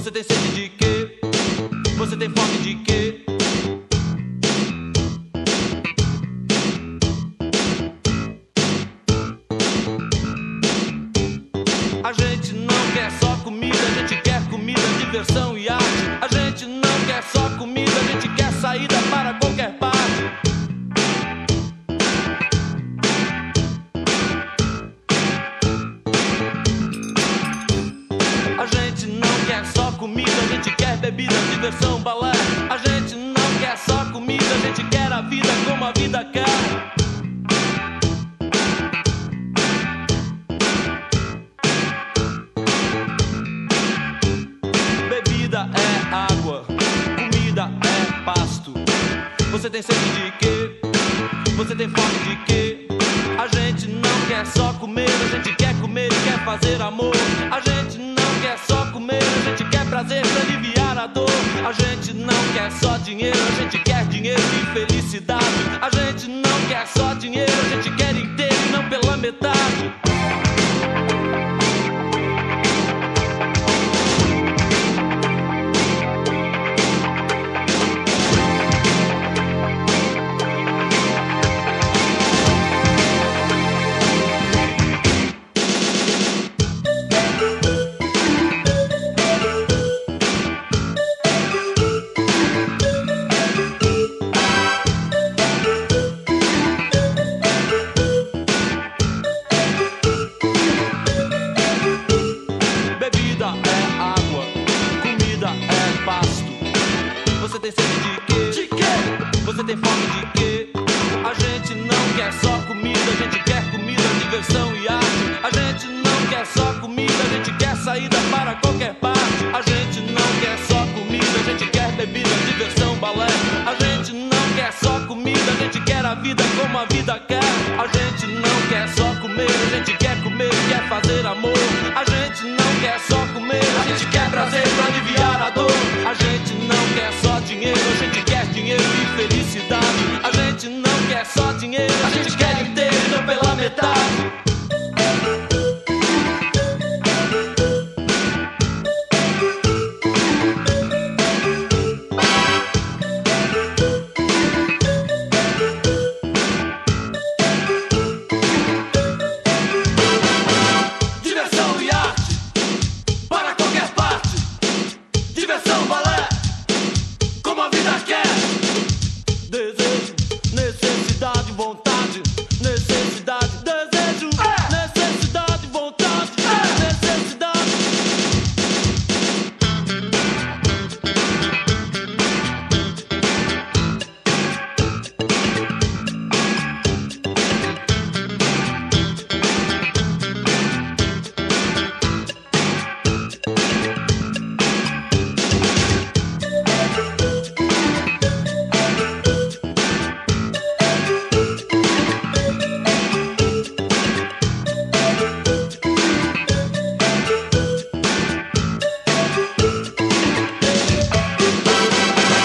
Você tem sede de quê? Você tem fome de quê? A gente não quer só comida, a gente quer comida, diversão e arte. A gente não quer só comida, a gente quer saída para qualquer parte. A gente não quer só comida, a gente quer bebida, diversão, balé. A gente não quer só comida, a gente quer a vida como a vida quer. Bebida é água, comida é pasto. Você tem sede de quê? Você tem fome de quê? A gente não quer só comer, a gente quer comer e quer fazer amor. A gente não quer só comer, a gente quer prazer pra aliviar a dor. A gente não quer só dinheiro, a gente quer dinheiro e felicidade. A gente não quer só dinheiro, a gente quer inteiro e não pela metade. Você tem sede de quê? De quê? Você tem fome de quê? A gente não quer só comida, a gente quer comida, diversão e arte. A gente não quer só comida, a gente quer saída para qualquer parte. A gente não quer só comida, a gente quer bebida, diversão, balé. A gente não quer só comida, a gente quer a vida como a vida quer. A gente não quer só comer, a gente quer comer e quer fazer amor. A gente não quer só comer, a gente quer prazer pra aliviar a dor. A gente não quer só dinheiro, a gente quer dinheiro e felicidade. A gente não quer só dinheiro, a gente quer inteiro e não pela metade. Diversão e arte, para qualquer parte. Diversão, balé, como a vida quer. Desejo, necessidade, vontade.